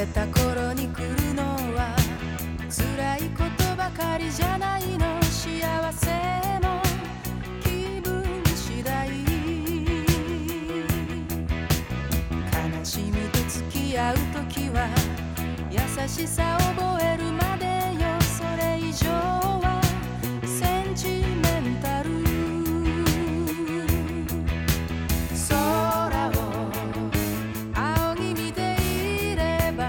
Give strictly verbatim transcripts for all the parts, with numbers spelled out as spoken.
れた頃に来るのは辛いことばかりじゃないの。幸せも気分次第、悲しみと付き合う時は優しさ覚えるまでよ。それ以上はセンチメンタル。空を仰ぎ見ていれば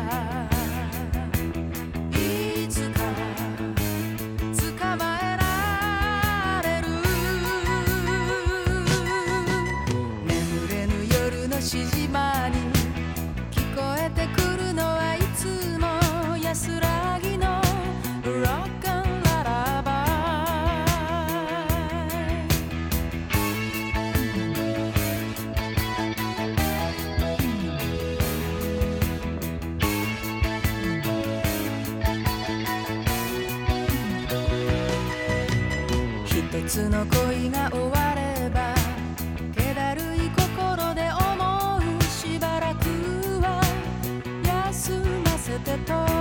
いつか捕まえられる。眠れぬ夜のしじまに聞こえてくるのはいつも安らぎのロックンララバイ。一つの恋が終われば気だるい心で思う。しばらくは休ませてと